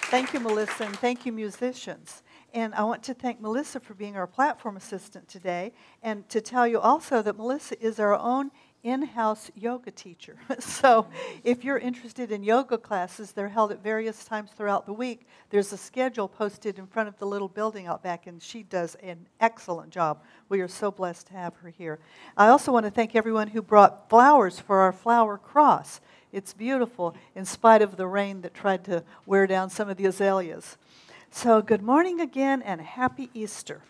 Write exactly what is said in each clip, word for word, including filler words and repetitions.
Thank you, Melissa, and thank you, musicians. And I want to thank Melissa for being our platform assistant today, and to tell you also that Melissa is our own in-house yoga teacher. So if you're interested in yoga classes, they're held at various times throughout the week. There's a schedule posted in front of the little building out back, and she does an excellent job. We are so blessed to have her here. I also want to thank everyone who brought flowers for our flower cross. It's beautiful, in spite of the rain that tried to wear down some of the azaleas. So good morning again, and happy Easter.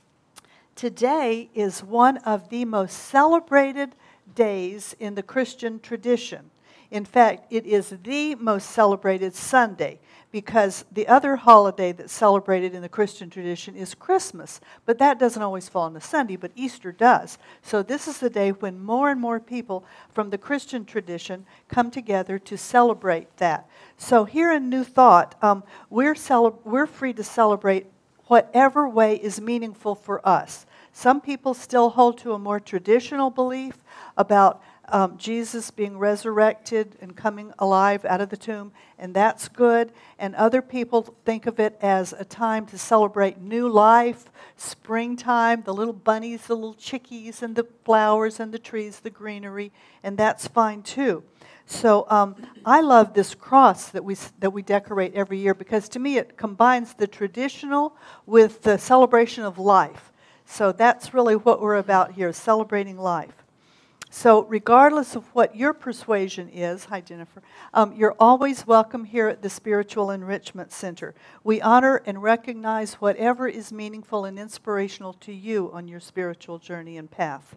Today is one of the most celebrated days in the Christian tradition. In fact, it is the most celebrated Sunday, because the other holiday that's celebrated in the Christian tradition is Christmas. But that doesn't always fall on a Sunday, but Easter does. So this is the day when more and more people from the Christian tradition come together to celebrate that. So here in New Thought, um, we're, cele- we're free to celebrate whatever way is meaningful for us. Some people still hold to a more traditional belief about um, Jesus being resurrected and coming alive out of the tomb, and that's good. And other people think of it as a time to celebrate new life, springtime, the little bunnies, the little chickies, and the flowers and the trees, the greenery, and that's fine too. So um, I love this cross that we that we decorate every year, because to me it combines the traditional with the celebration of life. So that's really what we're about here, celebrating life. So regardless of what your persuasion is, hi Jennifer, um, you're always welcome here at the Spiritual Enrichment Center. We honor and recognize whatever is meaningful and inspirational to you on your spiritual journey and path.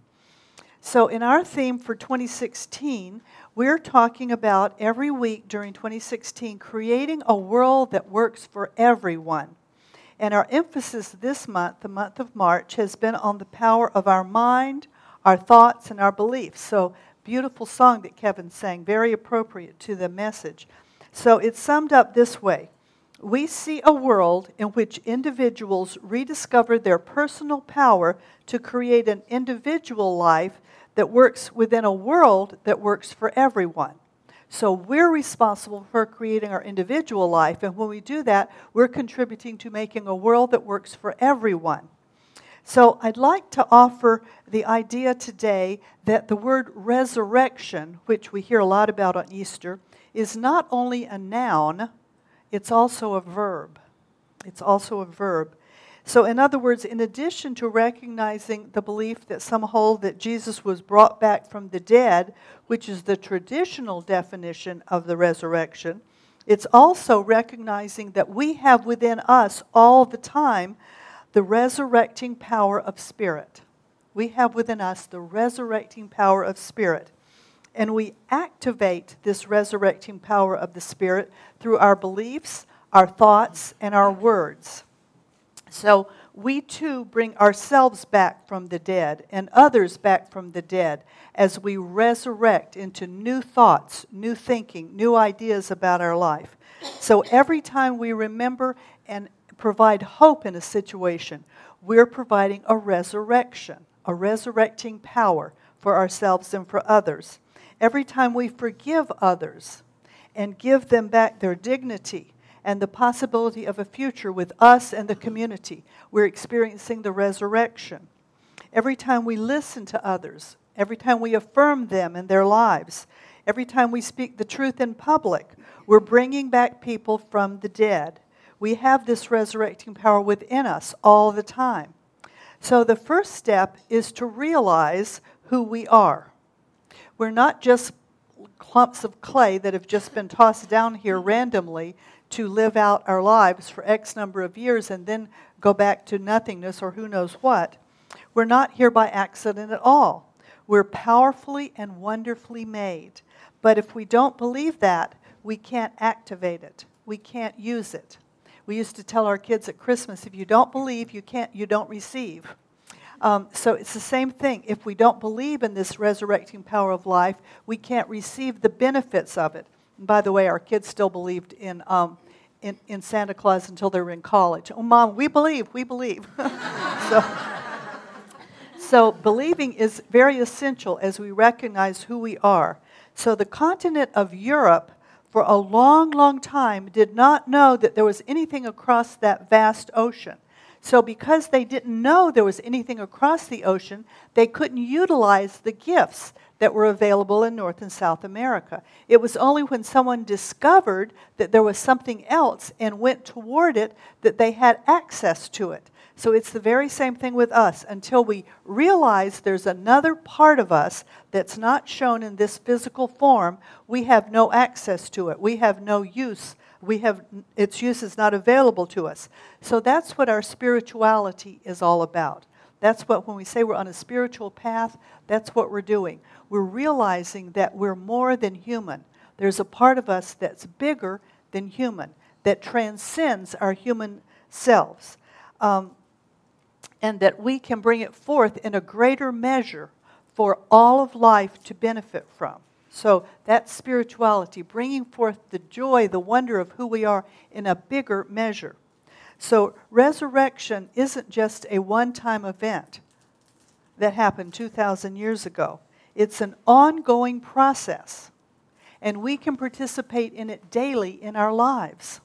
So in our theme for twenty sixteen, we're talking about every week during twenty sixteen creating a world that works for everyone. And our emphasis this month, the month of March, has been on the power of our mind, our thoughts, and our beliefs. So, beautiful song that Kevin sang, very appropriate to the message. So, it's summed up this way. We see a world in which individuals rediscover their personal power to create an individual life that works within a world that works for everyone. So we're responsible for creating our individual life, and when we do that, we're contributing to making a world that works for everyone. So I'd like to offer the idea today that the word resurrection, which we hear a lot about on Easter, is not only a noun, it's also a verb. It's also a verb. So in other words, in addition to recognizing the belief that some hold that Jesus was brought back from the dead, which is the traditional definition of the resurrection, it's also recognizing that we have within us all the time the resurrecting power of spirit. We have within us the resurrecting power of spirit. And we activate this resurrecting power of the spirit through our beliefs, our thoughts, and our words. So we too bring ourselves back from the dead and others back from the dead as we resurrect into new thoughts, new thinking, new ideas about our life. So every time we remember and provide hope in a situation, we're providing a resurrection, a resurrecting power for ourselves and for others. Every time we forgive others and give them back their dignity and the possibility of a future with us and the community, we're experiencing the resurrection. Every time we listen to others, every time we affirm them in their lives, every time we speak the truth in public, we're bringing back people from the dead. We have this resurrecting power within us all the time. So the first step is to realize who we are. We're not just clumps of clay that have just been tossed down here randomly to live out our lives for X number of years and then go back to nothingness or who knows what. We're not here by accident at all. We're powerfully and wonderfully made. But if we don't believe that, we can't activate it. We can't use it. We used to tell our kids at Christmas, if you don't believe, you can't, you don't receive. Um, so it's the same thing. If we don't believe in this resurrecting power of life, we can't receive the benefits of it. And by the way, our kids still believed in um, in, in Santa Claus until they were in college. Oh, Mom, we believe, we believe. so, so believing is very essential as we recognize who we are. So the continent of Europe for a long, long time, did not know that there was anything across that vast ocean. So because they didn't know there was anything across the ocean, they couldn't utilize the gifts that were available in North and South America. It was only when someone discovered that there was something else and went toward it that they had access to it. So it's the very same thing with us. Until we realize there's another part of us that's not shown in this physical form, we have no access to it. We have no use. We have its use is not available to us. So that's what our spirituality is all about. That's what, when we say we're on a spiritual path, that's what we're doing. We're realizing that we're more than human. There's a part of us that's bigger than human, that transcends our human selves. Um, and that we can bring it forth in a greater measure for all of life to benefit from. So that's spirituality, bringing forth the joy, the wonder of who we are in a bigger measure. So resurrection isn't just a one-time event that happened two thousand years ago. It's an ongoing process, and we can participate in it daily in our lives.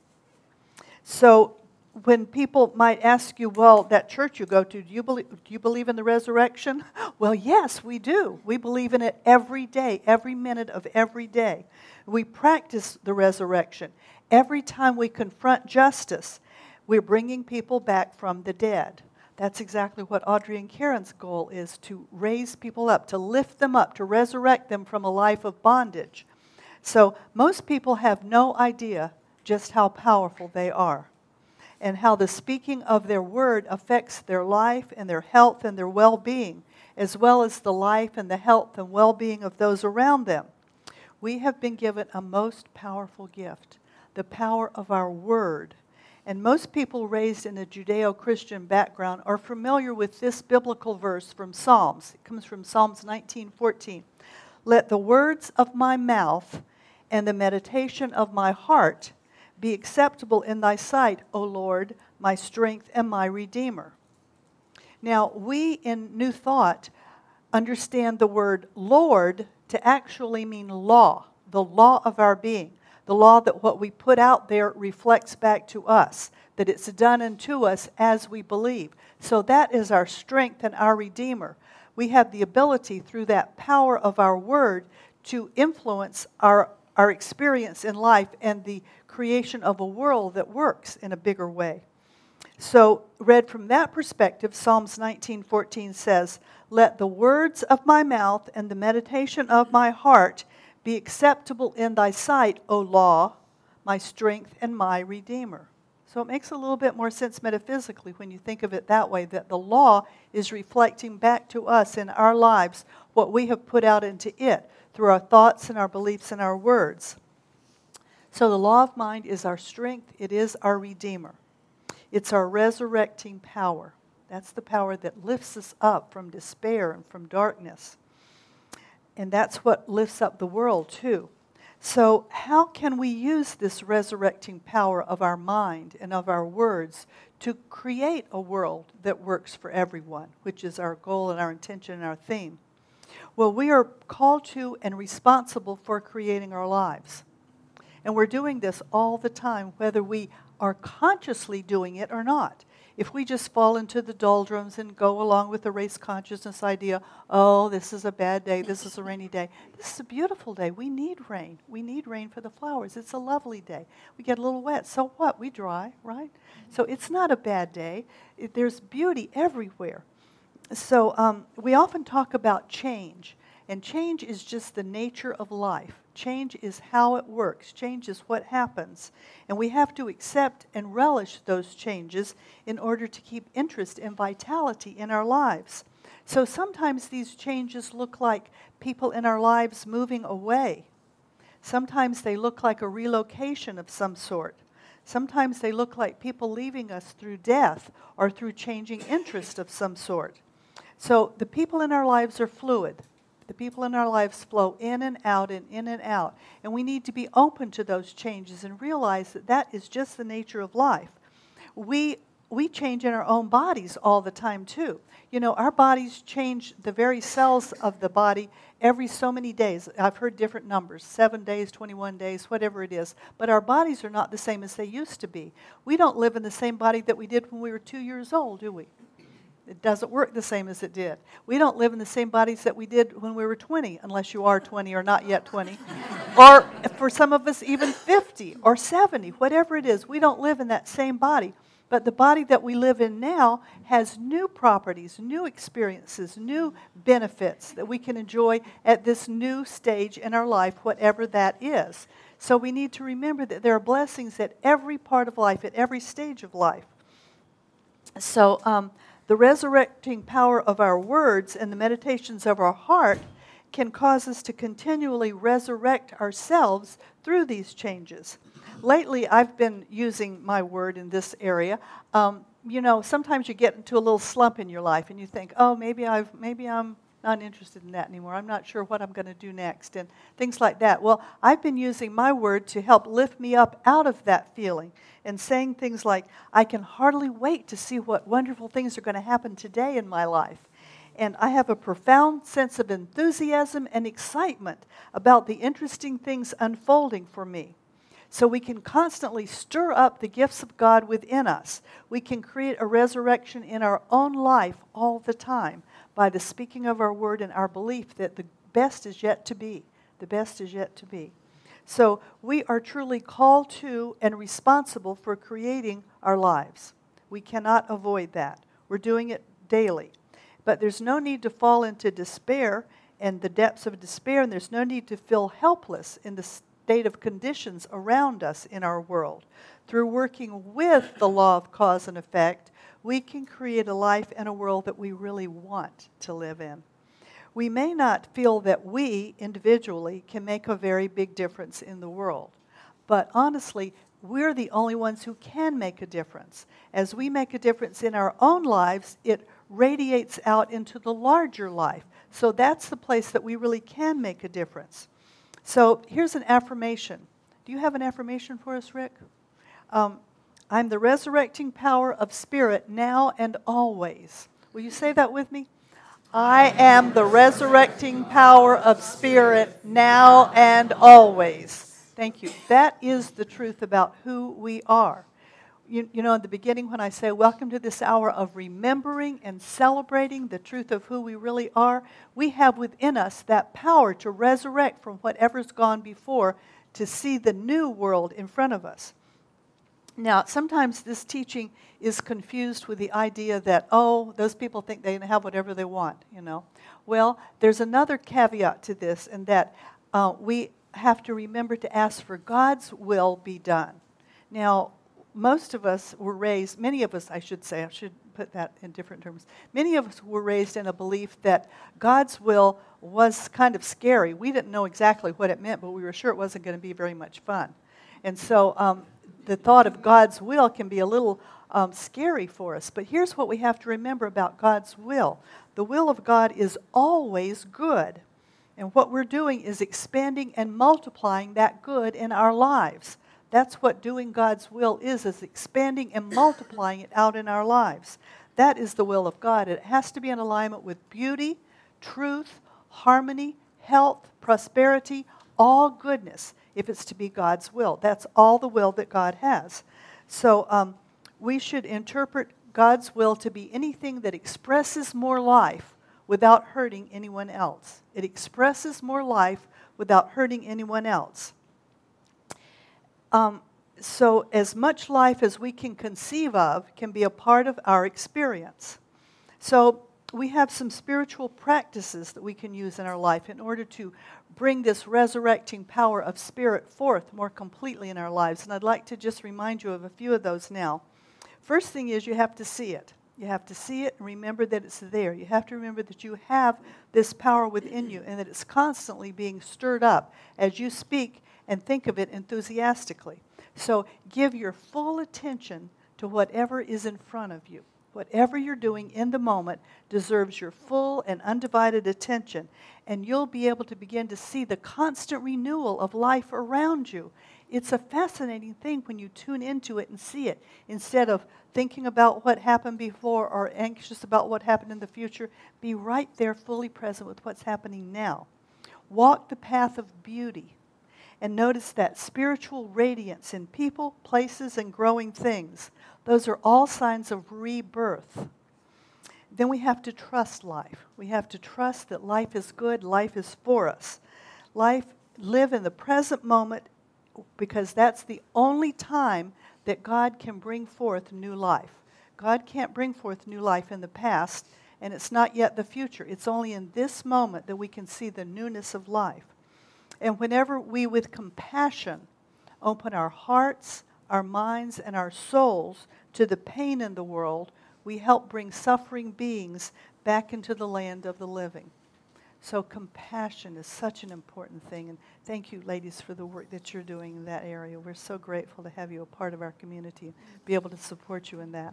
So when people might ask you, well, that church you go to, do you believe, do you believe in the resurrection? Well, yes, we do. We believe in it every day, every minute of every day. We practice the resurrection. Every time we confront justice, we're bringing people back from the dead. That's exactly what Audrey and Karen's goal is, to raise people up, to lift them up, to resurrect them from a life of bondage. So most people have no idea just how powerful they are, and how the speaking of their word affects their life and their health and their well-being, as well as the life and the health and well-being of those around them. We have been given a most powerful gift, the power of our word. And most people raised in a Judeo-Christian background are familiar with this biblical verse from Psalms. It comes from Psalms nineteen fourteen. Let the words of my mouth and the meditation of my heart be acceptable in thy sight, O Lord, my strength and my Redeemer. Now, we in New Thought understand the word Lord to actually mean law, the law of our being, the law that what we put out there reflects back to us, that it's done unto us as we believe. So that is our strength and our Redeemer. We have the ability through that power of our word to influence our, our experience in life and the creation of a world that works in a bigger way. So, read from that perspective, Psalms nineteen fourteen says, let the words of my mouth and the meditation of my heart be acceptable in thy sight, O law, my strength and my Redeemer. So it makes a little bit more sense metaphysically when you think of it that way, that the law is reflecting back to us in our lives what we have put out into it through our thoughts and our beliefs and our words. So the law of mind is our strength. It is our Redeemer. It's our resurrecting power. That's the power that lifts us up from despair and from darkness. And that's what lifts up the world too. So how can we use this resurrecting power of our mind and of our words to create a world that works for everyone, which is our goal and our intention and our theme? Well, we are called to and responsible for creating our lives. And we're doing this all the time, whether we are consciously doing it or not. If we just fall into the doldrums and go along with the race consciousness idea, oh, this is a bad day, this is a rainy day. This is a beautiful day. We need rain. We need rain for the flowers. It's a lovely day. We get a little wet. So what? We dry, right? So it's not a bad day. It, there's beauty everywhere. So um, we often talk about change. And change is just the nature of life. Change is how it works. Change is what happens. And we have to accept and relish those changes in order to keep interest and vitality in our lives. So sometimes these changes look like people in our lives moving away. Sometimes they look like a relocation of some sort. Sometimes they look like people leaving us through death or through changing interest of some sort. So the people in our lives are fluid. The people in our lives flow in and out and in and out. And we need to be open to those changes and realize that that is just the nature of life. We we change in our own bodies all the time too. You know, our bodies change, the very cells of the body, every so many days. I've heard different numbers, seven days, twenty-one days, whatever it is. But our bodies are not the same as they used to be. We don't live in the same body that we did when we were two years old, do we? It doesn't work the same as it did. We don't live in the same bodies that we did when we were twenty, unless you are twenty or not yet twenty. Or for some of us, even fifty or seventy, whatever it is. We don't live in that same body. But the body that we live in now has new properties, new experiences, new benefits that we can enjoy at this new stage in our life, whatever that is. So we need to remember that there are blessings at every part of life, at every stage of life. So um, the resurrecting power of our words and the meditations of our heart can cause us to continually resurrect ourselves through these changes. Lately, I've been using my word in this area. Um, you know, sometimes you get into a little slump in your life, and you think, "Oh, maybe I've, maybe I'm not interested in that anymore. I'm not sure what I'm going to do next," and things like that. Well, I've been using my word to help lift me up out of that feeling, and saying things like, "I can hardly wait to see what wonderful things are going to happen today in my life." And I have a profound sense of enthusiasm and excitement about the interesting things unfolding for me. So we can constantly stir up the gifts of God within us. We can create a resurrection in our own life all the time by the speaking of our word and our belief that the best is yet to be. The best is yet to be. So we are truly called to and responsible for creating our lives. We cannot avoid that. We're doing it daily. But there's no need to fall into despair and the depths of despair, and there's no need to feel helpless in the state of conditions around us in our world. Through working with the law of cause and effect, we can create a life and a world that we really want to live in. We may not feel that we, individually, can make a very big difference in the world. But honestly, we're the only ones who can make a difference. As we make a difference in our own lives, it radiates out into the larger life. So that's the place that we really can make a difference. So here's an affirmation. Do you have an affirmation for us, Rick? Um, I'm the resurrecting power of spirit now and always. Will you say that with me? I am the resurrecting power of spirit now and always. Thank you. That is the truth about who we are. You, you know, in the beginning when I say, welcome to this hour of remembering and celebrating the truth of who we really are, we have within us that power to resurrect from whatever's gone before to see the new world in front of us. Now, sometimes this teaching is confused with the idea that, oh, those people think they can have whatever they want, you know. Well, there's another caveat to this, and that uh, we have to remember to ask for God's will be done. Now, most of us were raised, many of us, I should say, I should put that in different terms. Many of us were raised in a belief that God's will was kind of scary. We didn't know exactly what it meant, but we were sure it wasn't going to be very much fun. And so um, the thought of God's will can be a little um, scary for us. But here's what we have to remember about God's will. The will of God is always good. And what we're doing is expanding and multiplying that good in our lives. That's what doing God's will is, is expanding and multiplying it out in our lives. That is the will of God. It has to be in alignment with beauty, truth, harmony, health, prosperity, all goodness, if it's to be God's will. That's all the will that God has. So um, we should interpret God's will to be anything that expresses more life without hurting anyone else. It expresses more life without hurting anyone else. Um, so as much life as we can conceive of can be a part of our experience. So we have some spiritual practices that we can use in our life in order to bring this resurrecting power of spirit forth more completely in our lives. And I'd like to just remind you of a few of those now. First thing is you have to see it. You have to see it and remember that it's there. You have to remember that you have this power within you and that it's constantly being stirred up as you speak and think of it enthusiastically. So give your full attention to whatever is in front of you. Whatever you're doing in the moment deserves your full and undivided attention, and you'll be able to begin to see the constant renewal of life around you It's a fascinating thing when you tune into it and see it. Instead of thinking about what happened before or anxious about what happened in the future, be right there fully present with what's happening now. Walk the path of beauty and notice that spiritual radiance in people, places, and growing things. Those are all signs of rebirth. Then we have to trust life. We have to trust that life is good, life is for us. Life, live in the present moment, because that's the only time that God can bring forth new life. God can't bring forth new life in the past, and it's not yet the future. It's only in this moment that we can see the newness of life. And whenever we, with compassion, open our hearts, our minds, and our souls to the pain in the world, we help bring suffering beings back into the land of the living. So compassion is such an important thing. And thank you, ladies, for the work that you're doing in that area. We're so grateful to have you a part of our community and be able to support you in that.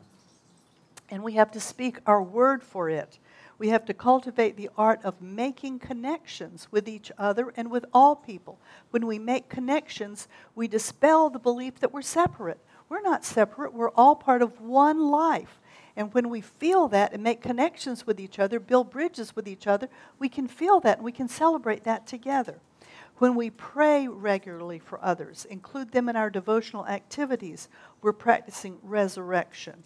And we have to speak our word for it. We have to cultivate the art of making connections with each other and with all people. When we make connections, we dispel the belief that we're separate. We're not separate. We're all part of one life. And when we feel that and make connections with each other, build bridges with each other, we can feel that and we can celebrate that together. When we pray regularly for others, include them in our devotional activities, we're practicing resurrection.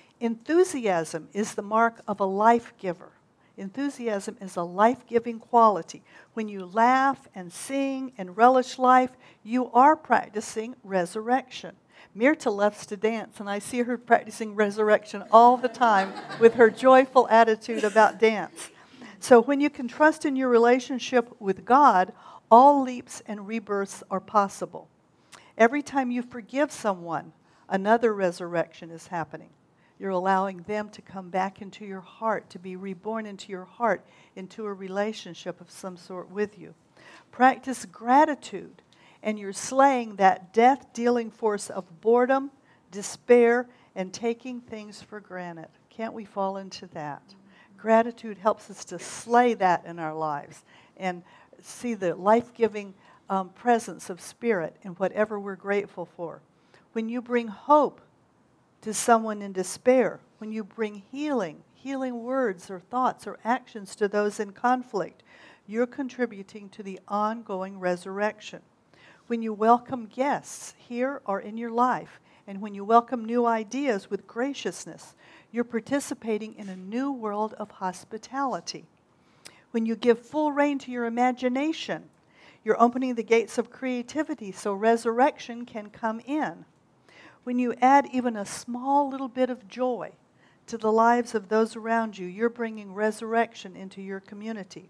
Enthusiasm is the mark of a life giver. Enthusiasm is a life-giving quality. When you laugh and sing and relish life, you are practicing resurrection. Myrta loves to dance, and I see her practicing resurrection all the time with her joyful attitude about dance. So when you can trust in your relationship with God, all leaps and rebirths are possible. Every time you forgive someone, another resurrection is happening. You're allowing them to come back into your heart, to be reborn into your heart, into a relationship of some sort with you. Practice gratitude, and you're slaying that death-dealing force of boredom, despair, and taking things for granted. Can't we fall into that? Gratitude helps us to slay that in our lives and see the life-giving um, presence of spirit in whatever we're grateful for. When you bring hope to someone in despair, when you bring healing, healing words or thoughts or actions to those in conflict, you're contributing to the ongoing resurrection. When you welcome guests here or in your life, and when you welcome new ideas with graciousness, you're participating in a new world of hospitality. When you give full rein to your imagination, you're opening the gates of creativity so resurrection can come in. When you add even a small little bit of joy to the lives of those around you, you're bringing resurrection into your community.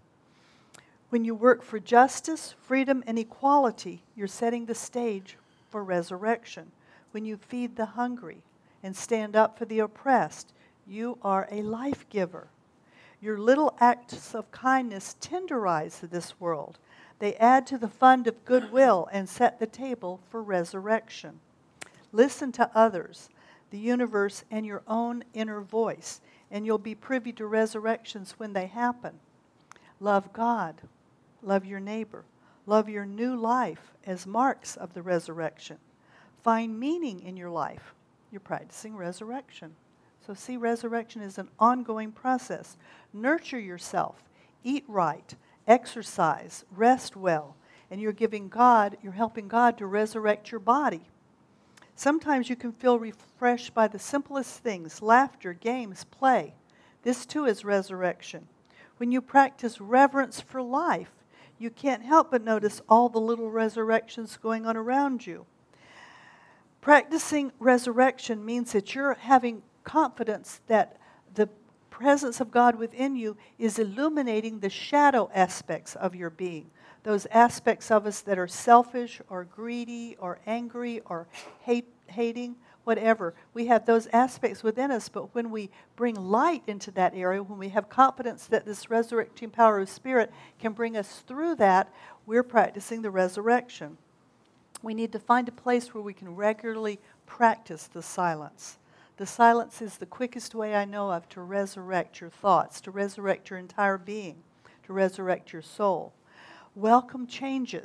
When you work for justice, freedom, and equality, you're setting the stage for resurrection. When you feed the hungry and stand up for the oppressed, you are a life giver. Your little acts of kindness tenderize this world. They add to the fund of goodwill and set the table for resurrection. Listen to others, the universe, and your own inner voice, and you'll be privy to resurrections when they happen. Love God. Love your neighbor. Love your new life as marks of the resurrection. Find meaning in your life. You're practicing resurrection. So see, resurrection is an ongoing process. Nurture yourself. Eat right. Exercise. Rest well. And you're giving God, you're helping God to resurrect your body. Sometimes you can feel refreshed by the simplest things, laughter, games, play. This too is resurrection. When you practice reverence for life, you can't help but notice all the little resurrections going on around you. Practicing resurrection means that you're having confidence that the presence of God within you is illuminating the shadow aspects of your being. Those aspects of us that are selfish or greedy or angry or hate, hating, whatever. We have those aspects within us, but when we bring light into that area, when we have confidence that this resurrecting power of Spirit can bring us through that, we're practicing the resurrection. We need to find a place where we can regularly practice the silence. The silence is the quickest way I know of to resurrect your thoughts, to resurrect your entire being, to resurrect your soul. Welcome changes.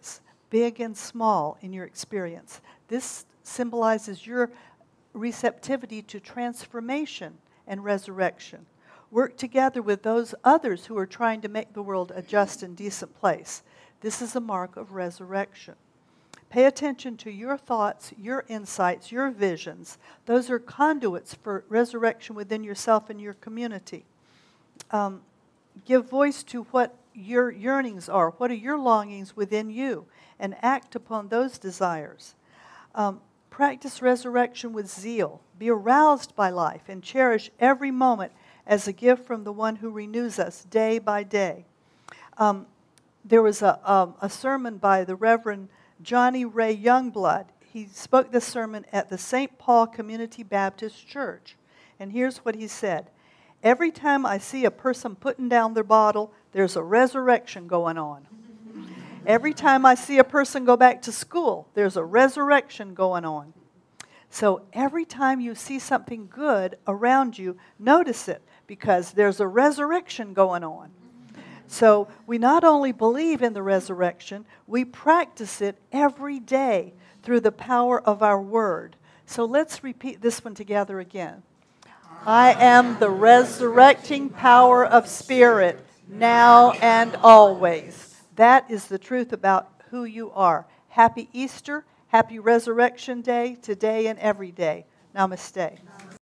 big and small in your experience. This symbolizes your receptivity to transformation and resurrection. Work together with those others who are trying to make the world a just and decent place. This is a mark of resurrection. Pay attention to your thoughts, your insights, your visions. Those are conduits for resurrection within yourself and your community. Um, give voice to what your yearnings are. What are your longings within you? And act upon those desires. Um, practice resurrection with zeal. Be aroused by life and cherish every moment as a gift from the one who renews us day by day. Um, there was a, um, a sermon by the Reverend Johnny Ray Youngblood. He spoke this sermon at the Saint Paul Community Baptist Church. And here's what he said. Every time I see a person putting down their bottle, there's a resurrection going on. Every time I see a person go back to school, there's a resurrection going on. So every time you see something good around you, notice it, because there's a resurrection going on. So we not only believe in the resurrection, we practice it every day through the power of our word. So let's repeat this one together again. I am the resurrecting power of Spirit, now and always. That is the truth about who you are. Happy Easter, happy Resurrection Day, today and every day. Namaste.